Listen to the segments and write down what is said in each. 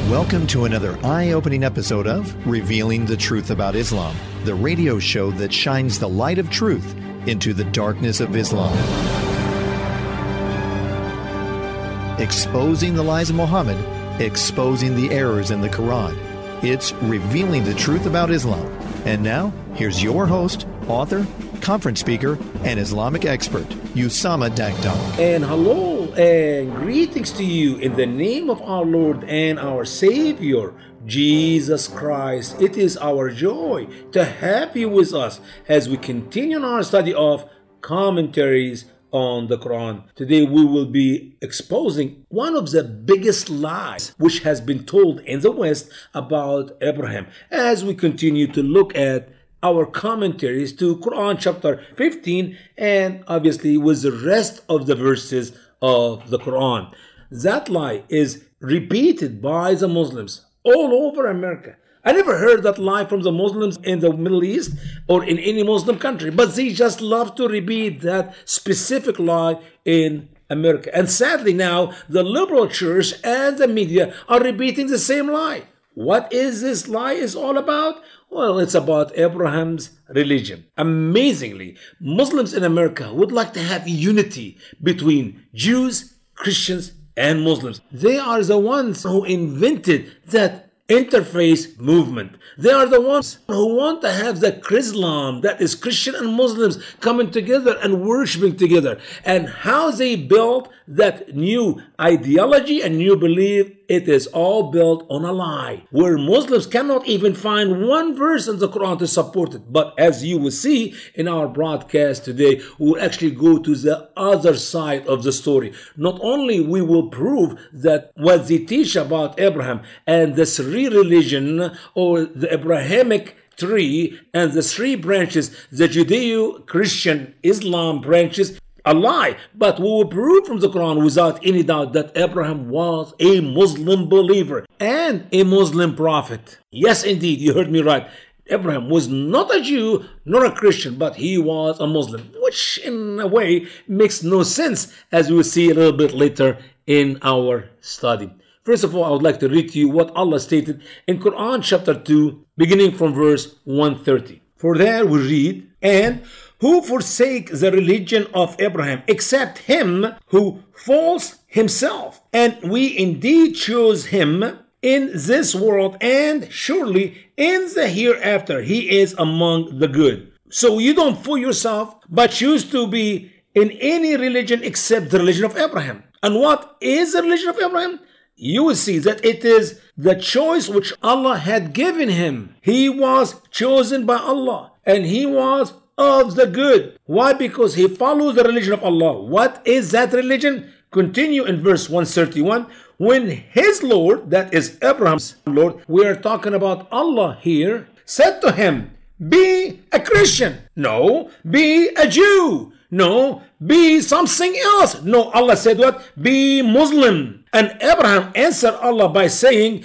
Welcome to another eye-opening episode of Revealing the Truth About Islam, the radio show that shines the light of truth into the darkness of Islam. Exposing the lies of Muhammad, exposing the errors in the Quran. It's Revealing the Truth About Islam. And now, here's your host, author, conference speaker, and Islamic expert, Usama Dagdag. And hello and greetings to you in the name of our Lord and our Savior, Jesus Christ. It is our joy to have you with us as we continue our study of commentaries on the Quran. Today we will be exposing one of the biggest lies which has been told in the West about Abraham as we continue to look at our commentaries to Quran chapter 15 and obviously with the rest of the verses of the Quran. That lie is repeated by the Muslims all over America. I never heard that lie from the Muslims in the Middle East or in any Muslim country, but they just love to repeat that specific lie in America. And sadly now, the liberal church and the media are repeating the same lie. What is this lie is all about? Well, it's about Abraham's religion. Amazingly, Muslims in America would like to have unity between Jews, Christians, and Muslims. They are the ones who invented that interfaith movement. They are the ones who want to have the Chrislam, that is Christian and Muslims coming together and worshiping together. And how they built that new ideology and new belief, it is all built on a lie, where Muslims cannot even find one verse in the Quran to support it. But as you will see in our broadcast today, we will actually go to the other side of the story. Not only we will prove that what they teach about Abraham and the three religion or the Abrahamic tree and the three branches, the Judeo-Christian Islam branches, a lie, but we will prove from the Quran without any doubt that Abraham was a Muslim believer and a Muslim prophet. Yes, indeed, you heard me right. Abraham was not a Jew nor a Christian, but he was a Muslim, which in a way makes no sense, as we will see a little bit later in our study. First of all, I would like to read to you what Allah stated in Quran chapter 2, beginning from verse 130. For there we read, "And who forsake the religion of Abraham, except him who falls himself? And we indeed chose him in this world, and surely in the hereafter he is among the good." So you don't fool yourself, but choose to be in any religion except the religion of Abraham. And what is the religion of Abraham? You will see that it is the choice which Allah had given him. He was chosen by Allah, and he was of the good. Why? Because he follows the religion of Allah. What is that religion? Continue in verse 131. When his Lord, that is Abraham's Lord, we are talking about Allah here, said to him, "Be a Christian." No. "Be a Jew." No. "Be something else." No. Allah said what? "Be Muslim." And Abraham answered Allah by saying,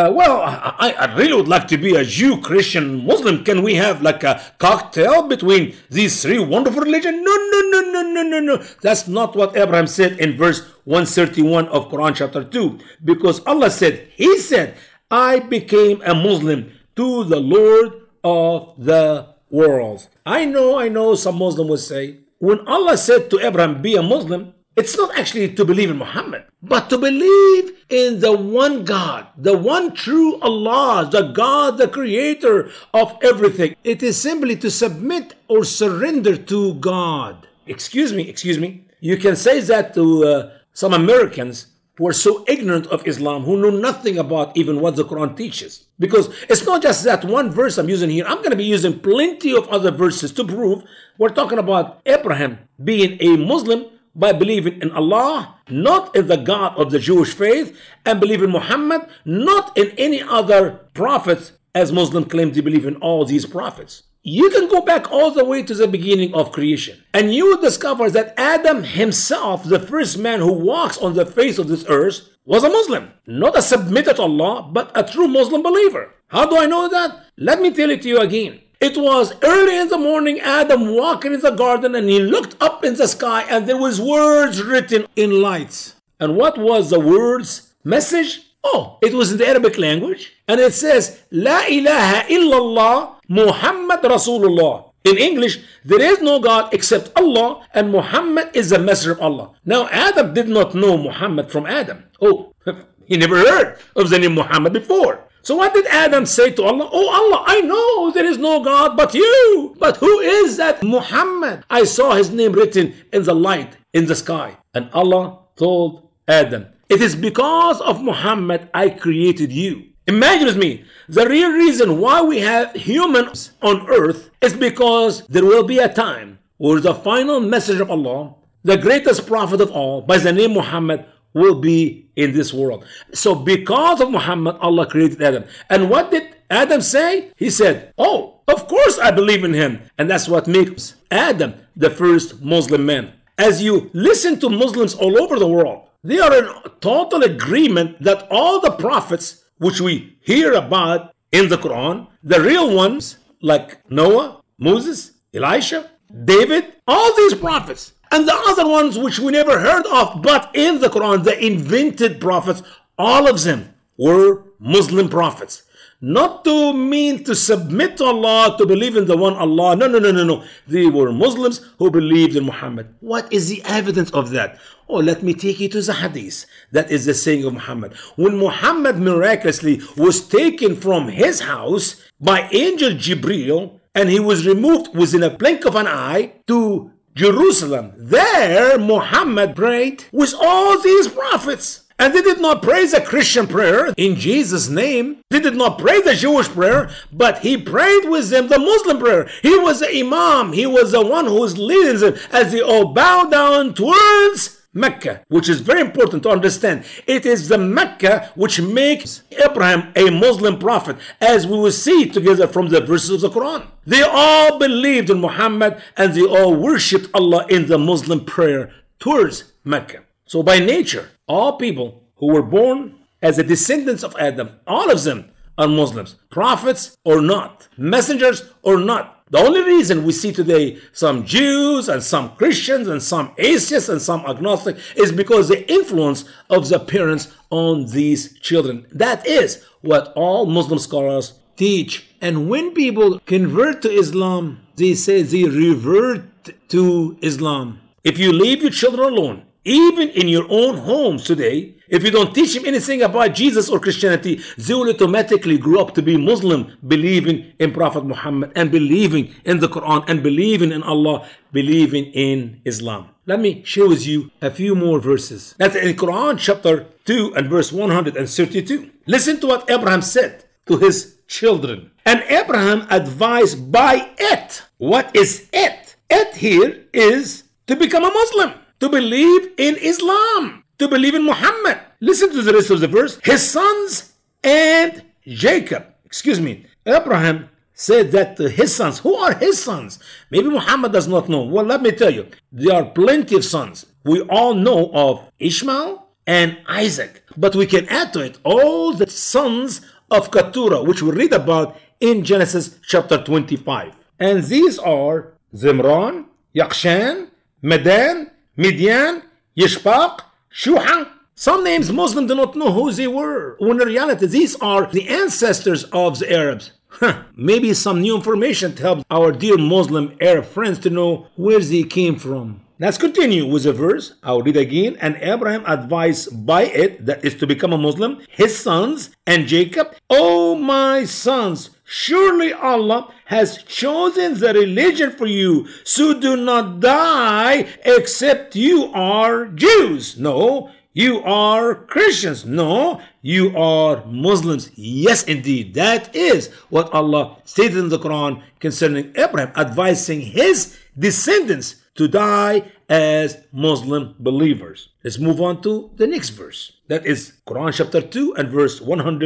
I really would like to be a Jew, Christian, Muslim. Can we have like a cocktail between these three wonderful religions? No. That's not what Abraham said in verse 131 of Quran chapter 2. Because Allah said, he said, "I became a Muslim to the Lord of the world." I know some Muslim will say, when Allah said to Abraham, "Be a Muslim," it's not actually to believe in Muhammad, but to believe in the one God, the one true Allah, the God, the creator of everything. It is simply to submit or surrender to God. Excuse me. You can say that to some Americans who are so ignorant of Islam, who know nothing about even what the Quran teaches. Because it's not just that one verse I'm using here. I'm going to be using plenty of other verses to prove we're talking about Abraham being a Muslim by believing in Allah, not in the God of the Jewish faith, and believe in Muhammad, not in any other prophets, as Muslims claim to believe in all these prophets. You can go back all the way to the beginning of creation, and you will discover that Adam himself, the first man who walks on the face of this earth, was a Muslim. Not a submitter to Allah, but a true Muslim believer. How do I know that? Let me tell it to you again. It was early in the morning, Adam walking in the garden, and he looked up in the sky, and there was words written in lights. And what was the words? Message? Oh, it was in the Arabic language. And it says, La ilaha illallah Muhammad Rasulullah. In English, there is no God except Allah, and Muhammad is the messenger of Allah. Now, Adam did not know Muhammad from Adam. Oh, he never heard of the name Muhammad before. So what did Adam say to Allah? Oh Allah, I know there is no God but you. But who is that Muhammad? I saw his name written in the light in the sky. And Allah told Adam, it is because of Muhammad I created you. Imagine with me, the real reason why we have humans on earth is because there will be a time where the final messenger of Allah, the greatest prophet of all, by the name Muhammad, will be in this world. So because of Muhammad, Allah created Adam. And what did Adam say? He said, oh, of course I believe in him. And that's what makes Adam the first Muslim man. As you listen to Muslims all over the world, they are in total agreement that all the prophets which we hear about in the Quran, the real ones like Noah, Moses, Elisha, David, all these prophets, and the other ones which we never heard of, but in the Quran, the invented prophets, all of them were Muslim prophets. Not to mean to submit to Allah, to believe in the one Allah. No. They were Muslims who believed in Muhammad. What is the evidence of that? Oh, let me take you to the hadith. That is the saying of Muhammad. When Muhammad miraculously was taken from his house by angel Jibreel, and he was removed within a blink of an eye to Jerusalem, there Muhammad prayed with all these prophets. And they did not pray the Christian prayer in Jesus' name. They did not pray the Jewish prayer, but he prayed with them the Muslim prayer. He was the Imam. He was the one who was leading them as they all bow down towards Mecca, which is very important to understand. It is the Mecca which makes Abraham a Muslim prophet, as we will see together from the verses of the Quran. They all believed in Muhammad and they all worshipped Allah in the Muslim prayer towards Mecca. So by nature, all people who were born as the descendants of Adam, all of them are Muslims, prophets or not, messengers or not. The only reason we see today some Jews and some Christians and some atheists and some agnostic is because the influence of the parents on these children. That is what all Muslim scholars teach. And when people convert to Islam, they say they revert to Islam. If you leave your children alone, even in your own homes today, if you don't teach them anything about Jesus or Christianity, they will automatically grow up to be Muslim, believing in Prophet Muhammad and believing in the Quran and believing in Allah, believing in Islam. Let me share with you a few more verses. That's in Quran chapter 2 and verse 132. Listen to what Abraham said to his children. And Abraham advised by it. What is it? It here is to become a Muslim, to believe in Islam, to believe in Muhammad. Listen to the rest of the verse. His sons and Jacob. Abraham said that to his sons. Who are his sons? Maybe Muhammad does not know. Well, let me tell you. There are plenty of sons. We all know of Ishmael and Isaac. But we can add to it all the sons of Keturah, which we read about in Genesis chapter 25. And these are Zimran, Yakshan, Medan, Midian, Yishbaq, Shuha. Some names Muslims do not know who they were, when in reality these are the ancestors of the Arabs. Maybe some new information to help our dear Muslim Arab friends to know where they came from. Let's continue with the verse. I'll read again. And Abraham advised by it, that is to become a Muslim, his sons and Jacob. Oh my sons, surely Allah has chosen the religion for you, so do not die except you are Jews. No, you are Christians. No, you are Muslims. Yes, indeed. That is what Allah stated in the Quran concerning Abraham, advising his descendants to die as Muslim believers. Let's move on to the next verse. That is Quran chapter 2 and verse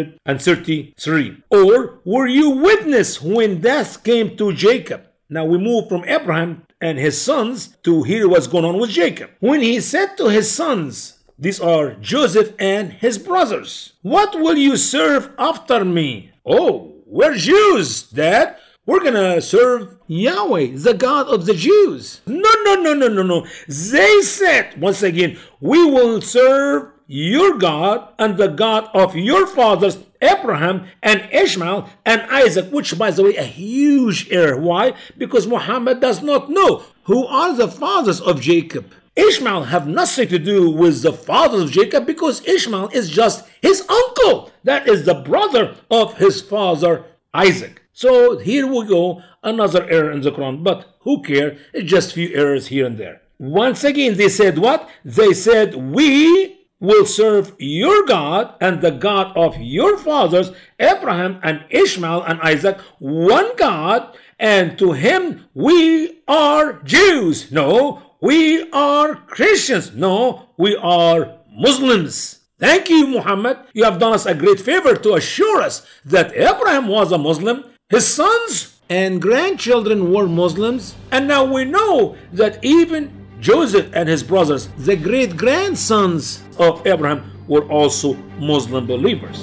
133. Or were you witness when death came to Jacob? Now we move from Abraham and his sons to hear what's going on with Jacob. When he said to his sons, these are Joseph and his brothers, what will you serve after me? Oh, we're Jews, Dad. We're going to serve Yahweh, the God of the Jews. No. They said, once again, we will serve your God and the God of your fathers, Abraham and Ishmael and Isaac, which, by the way, a huge error. Why? Because Muhammad does not know who are the fathers of Jacob. Ishmael have nothing to do with the fathers of Jacob, because Ishmael is just his uncle. That is the brother of his father Isaac. So here we go, another error in the Quran. But who cares? It's just few errors here and there. Once again, they said what? They said, we will serve your God and the God of your fathers, Abraham and Ishmael and Isaac, one God, and to him we are Jews. No, we are Christians. No, we are Muslims. Thank you, Muhammad. You have done us a great favor to assure us that Abraham was a Muslim, his sons and grandchildren were Muslims, and now we know that even Joseph and his brothers, the great-grandsons of Abraham, were also Muslim believers.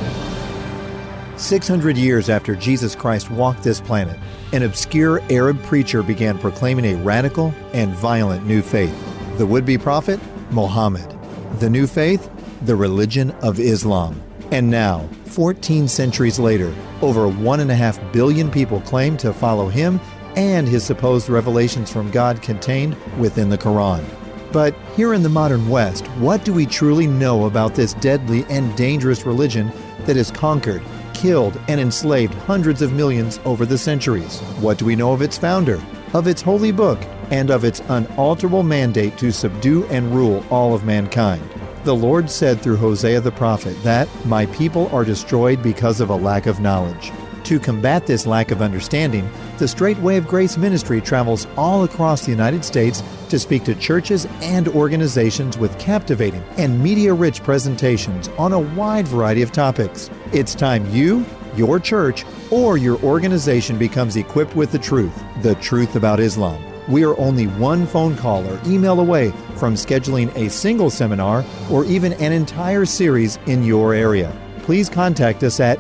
600 years after Jesus Christ walked this planet, an obscure Arab preacher began proclaiming a radical and violent new faith. The would-be prophet, Muhammad. The new faith, the religion of Islam. And now, 14 centuries later, over 1.5 billion people claim to follow him and his supposed revelations from God contained within the Quran. But here in the modern West, what do we truly know about this deadly and dangerous religion that has conquered, killed, and enslaved hundreds of millions over the centuries? What do we know of its founder, of its holy book, and of its unalterable mandate to subdue and rule all of mankind? The Lord said through Hosea the prophet that, "My people are destroyed because of a lack of knowledge." To combat this lack of understanding, the Straight Way of Grace ministry travels all across the United States to speak to churches and organizations with captivating and media-rich presentations on a wide variety of topics. It's time you, your church, or your organization becomes equipped with the truth about Islam. We are only one phone call or email away from scheduling a single seminar or even an entire series in your area. Please contact us at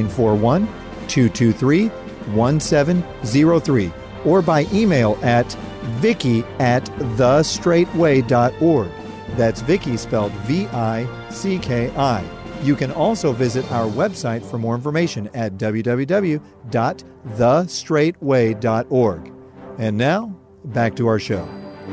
941-223-1703 or by email at vicky@thestraightway.org. That's Vicky spelled VICKI. You can also visit our website for more information at www.thestraightway.org. And now, back to our show.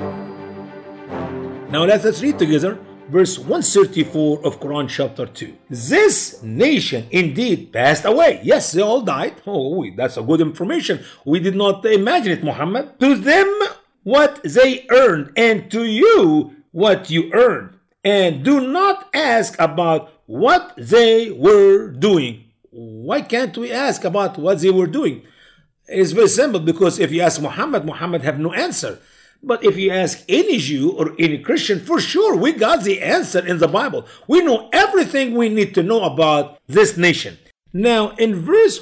Now let us read together verse 134 of Quran chapter 2. This nation indeed passed away. Yes, they all died. Oh, that's a good information. We did not imagine it, Muhammad. To them what they earned, and to you what you earned. And do not ask about what they were doing. Why can't we ask about what they were doing? It's very simple, because if you ask Muhammad, Muhammad have no answer. But if you ask any Jew or any Christian, for sure we got the answer in the Bible. We know everything we need to know about this nation. Now in verse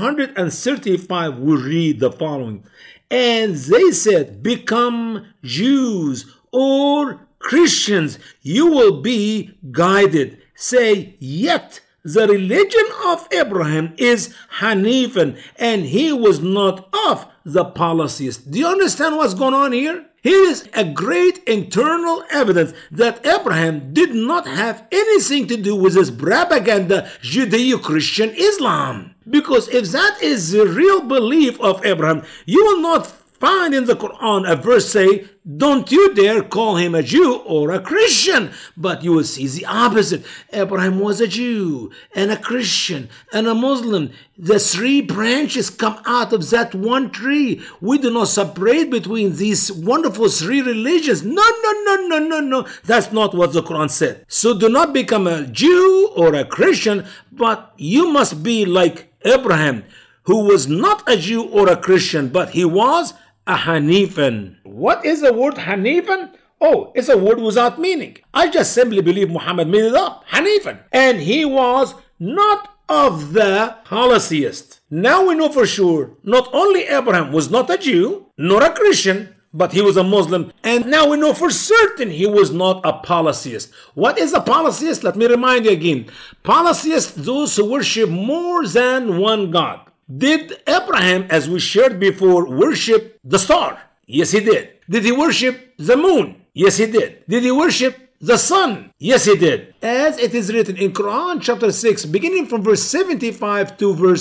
135 we read the following. And they said, become Jews or Christians, you will be guided. Say, yet the religion of Abraham is Hanifan, and he was not of the polytheists. Do you understand what's going on here? Here is a great internal evidence that Abraham did not have anything to do with this propaganda Judeo-Christian Islam. Because if that is the real belief of Abraham, you will not find in the Quran a verse say, don't you dare call him a Jew or a Christian. But you will see the opposite. Abraham was a Jew and a Christian and a Muslim. The three branches come out of that one tree. We do not separate between these wonderful three religions. No. That's not what the Quran said. So do not become a Jew or a Christian, but you must be like Abraham, who was not a Jew or a Christian, but he was a Hanifan. What is the word Hanifan? Oh, it's a word without meaning. I just simply believe Muhammad made it up. Hanifan. And he was not of the polytheists. Now we know for sure, not only Abraham was not a Jew, nor a Christian, but he was a Muslim. And now we know for certain he was not a polytheist. What is a polytheist? Let me remind you again. Polytheists, those who worship more than one God. Did Abraham, as we shared before, worship the star? Yes, he did. Did he worship the moon? Yes, he did. Did he worship the son. Yes, he did. As it is written in Quran chapter 6, beginning from verse 75 to verse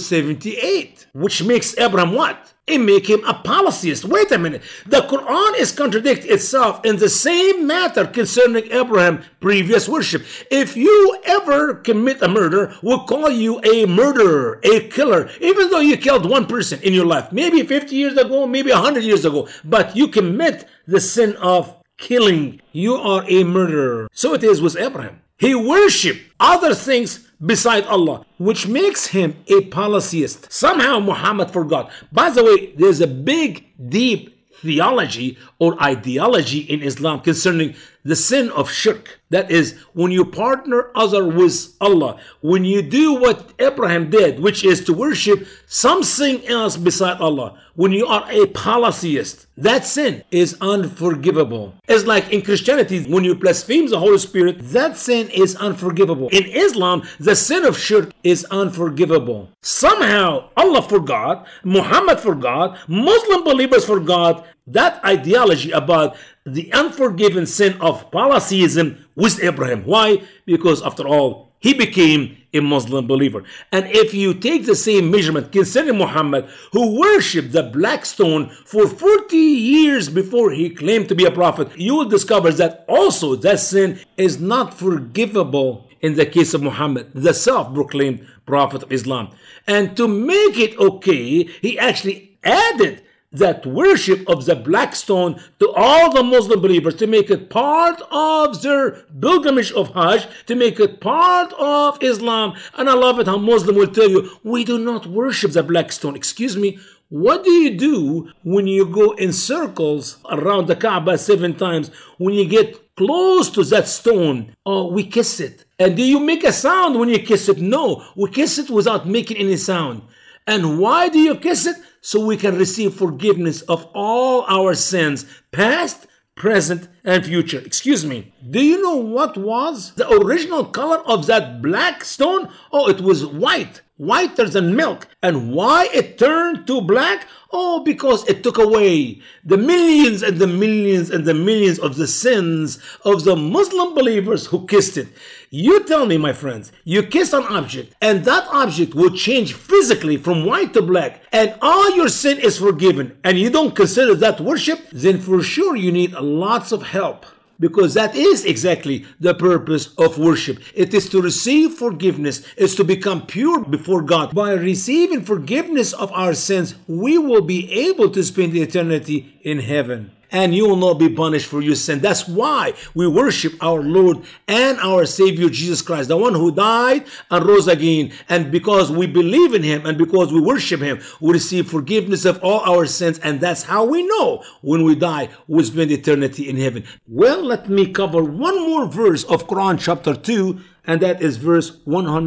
78, which makes Abraham what? It make him a polytheist. Wait a minute. The Quran is contradicting itself in the same matter concerning Abraham previous worship. If you ever commit a murder, we'll call you a murderer, a killer, even though you killed one person in your life, maybe 50 years ago, maybe 100 years ago, but you commit the sin of killing. You are a murderer. So it is with Abraham. He worshipped other things beside Allah, which makes him a polytheist. Somehow Muhammad forgot. By the way, there's a big, deep theology or ideology in Islam concerning the sin of shirk. That is, when you partner other with Allah, when you do what Abraham did, which is to worship something else beside Allah, when you are a polytheist, that sin is unforgivable. It's like in Christianity, when you blaspheme the Holy Spirit, that sin is unforgivable. In Islam, the sin of shirk is unforgivable. Somehow Allah forgot, Muhammad forgot, Muslim believers forgot that ideology about the unforgiven sin of polytheism with Abraham. Why? Because after all, he became a Muslim believer. And if you take the same measurement concerning Muhammad, who worshipped the black stone for 40 years before he claimed to be a prophet, you will discover that also that sin is not forgivable in the case of Muhammad, the self-proclaimed prophet of Islam. And to make it okay, he actually added that worship of the black stone to all the Muslim believers, to make it part of their pilgrimage of Hajj, to make it part of Islam. And I love it how Muslim will tell you, we do not worship the black stone. Excuse me, what do you do when you go in circles around the Kaaba 7 times? When you get close to that stone, oh, we kiss it. And do you make a sound when you kiss it? No, we kiss it without making any sound. And why do you kiss it? So we can receive forgiveness of all our sins, past, present, and future. Excuse me. Do you know what was the original color of that black stone? Oh, it was white, whiter than milk. And why it turned to black? Oh, because it took away the millions and the millions and the millions of the sins of the Muslim believers who kissed it. You tell me, my friends, you kiss an object and that object will change physically from white to black and all your sin is forgiven and you don't consider that worship, then for sure you need lots of help. Because that is exactly the purpose of worship. It is to receive forgiveness. It's to become pure before God. By receiving forgiveness of our sins, we will be able to spend eternity in heaven. And you will not be punished for your sin. That's why we worship our Lord and our Savior Jesus Christ, the one who died and rose again. And because we believe in Him and because we worship Him, we receive forgiveness of all our sins. And that's how we know when we die, we spend eternity in heaven. Well, let me cover one more verse of Quran chapter 2, and that is verse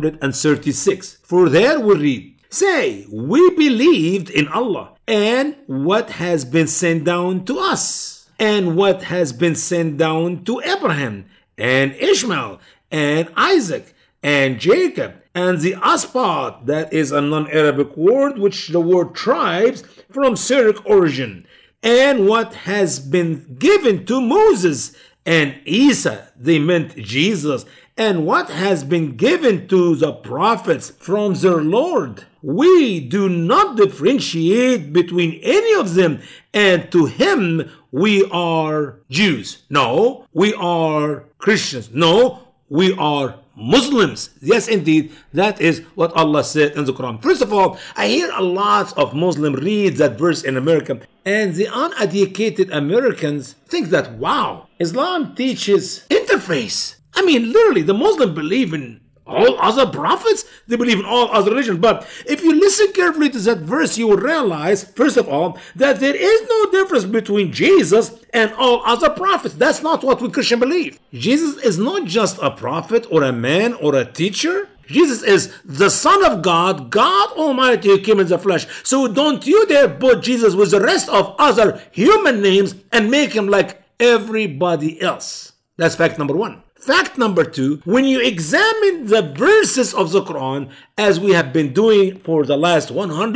136. For there we read, say, we believed in Allah and what has been sent down to us, and what has been sent down to Abraham, and Ishmael, and Isaac, and Jacob, and the Asbat, that is a non-Arabic word, which the word tribes from Syriac origin, and what has been given to Moses, and Isa, they meant Jesus, and what has been given to the prophets from their Lord. We do not differentiate between any of them, and to Him we are Jews. No, we are Christians. No, we are Muslims. Yes, indeed, that is what Allah said in the Quran. First of all, I hear a lot of Muslims read that verse in America, and the uneducated Americans think that, wow, Islam teaches interface. I mean, literally, the Muslims believe in all other prophets. They believe in all other religions. But if you listen carefully to that verse, you will realize, first of all, that there is no difference between Jesus and all other prophets. That's not what we Christians believe. Jesus is not just a prophet or a man or a teacher. Jesus is the Son of God, God Almighty, who came in the flesh. So don't you dare put Jesus with the rest of other human names and make Him like everybody else. That's fact number one. Fact number 2, when you examine the verses of the Quran, as we have been doing for the last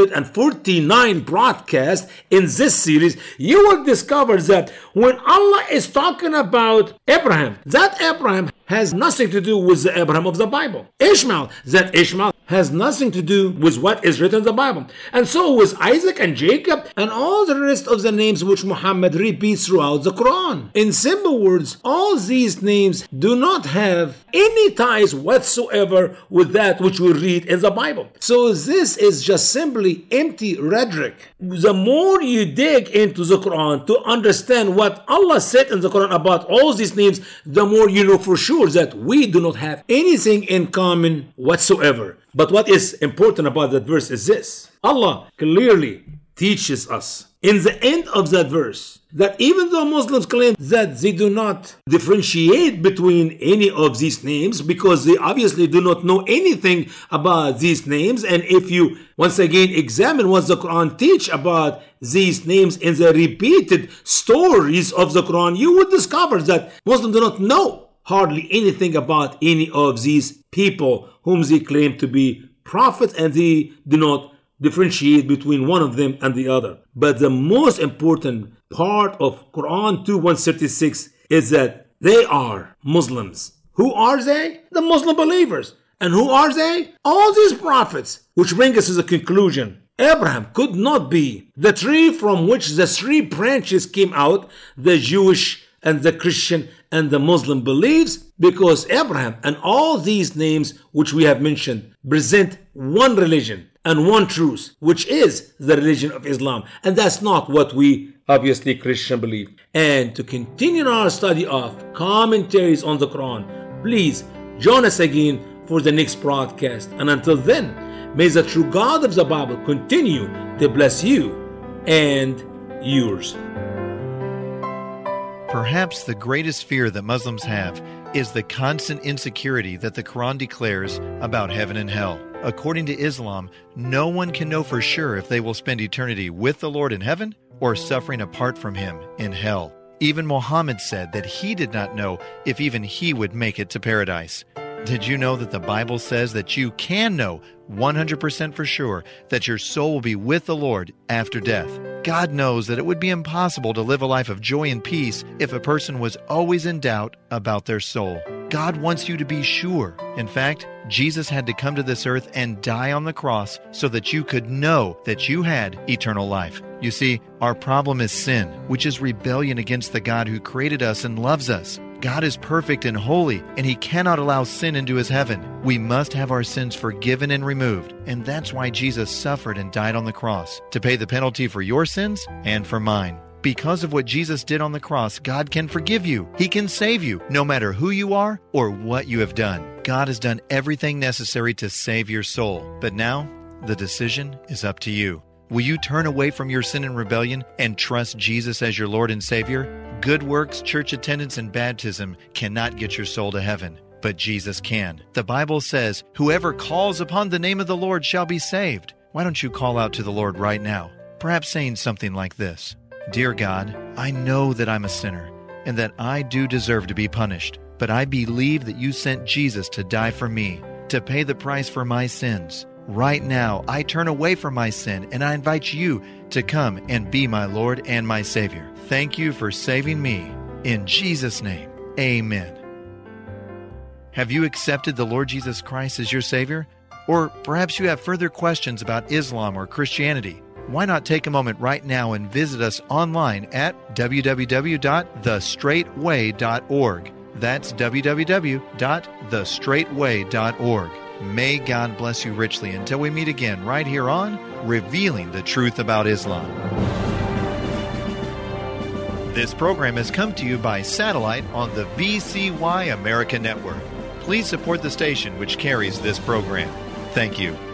149 broadcasts in this series, you will discover that when Allah is talking about Abraham, that Abraham has nothing to do with the Abraham of the Bible. Ishmael, that Ishmael has nothing to do with what is written in the Bible. And so with Isaac and Jacob and all the rest of the names which Muhammad repeats throughout the Quran. In simple words, all these names do not have any ties whatsoever with that which we read in the Bible. So this is just simply empty rhetoric. The more you dig into the Quran to understand what Allah said in the Quran about all these names, the more you know for sure that we do not have anything in common whatsoever. But what is important about that verse is this. Allah clearly teaches us in the end of that verse that even though Muslims claim that they do not differentiate between any of these names because they obviously do not know anything about these names, and if you once again examine what the Quran teach about these names in the repeated stories of the Quran, you would discover that Muslims do not know hardly anything about any of these people whom they claim to be prophets, and they do not differentiate between one of them and the other. But the most important part of Quran 2:136 is that they are Muslims. Who are they? The Muslim believers. And who are they? All these prophets. Which brings us to the conclusion. Abraham could not be the tree from which the 3 branches came out, the Jewish and the Christian and the Muslim beliefs, because Abraham and all these names which we have mentioned present one religion and one truth, which is the religion of Islam. And that's not what we obviously Christian believe. And to continue our study of commentaries on the Quran, please join us again for the next broadcast. And until then, may the true God of the Bible continue to bless you and yours. Perhaps the greatest fear that Muslims have is the constant insecurity that the Quran declares about heaven and hell. According to Islam, no one can know for sure if they will spend eternity with the Lord in heaven or suffering apart from Him in hell. Even Muhammad said that he did not know if even he would make it to paradise. Did you know that the Bible says that you can know 100% for sure that your soul will be with the Lord after death? God knows that it would be impossible to live a life of joy and peace if a person was always in doubt about their soul. God wants you to be sure. In fact, Jesus had to come to this earth and die on the cross so that you could know that you had eternal life. You see, our problem is sin, which is rebellion against the God who created us and loves us. God is perfect and holy, and He cannot allow sin into His heaven. We must have our sins forgiven and removed, and that's why Jesus suffered and died on the cross, to pay the penalty for your sins and for mine. Because of what Jesus did on the cross, God can forgive you. He can save you, no matter who you are or what you have done. God has done everything necessary to save your soul. But now, the decision is up to you. Will you turn away from your sin and rebellion and trust Jesus as your Lord and Savior? Good works, church attendance, and baptism cannot get your soul to heaven, but Jesus can. The Bible says, "Whoever calls upon the name of the Lord shall be saved." Why don't you call out to the Lord right now? Perhaps saying something like this: Dear God, I know that I'm a sinner and that I do deserve to be punished, but I believe that you sent Jesus to die for me, to pay the price for my sins. Right now, I turn away from my sin and I invite you to come and be my Lord and my Savior. Thank you for saving me. In Jesus' name, amen. Have you accepted the Lord Jesus Christ as your Savior? Or perhaps you have further questions about Islam or Christianity. Why not take a moment right now and visit us online at www.thestraightway.org. That's www.thestraightway.org. May God bless you richly until we meet again right here on Revealing the Truth About Islam. This program has come to you by satellite on the VCY America Network. Please support the station which carries this program. Thank you.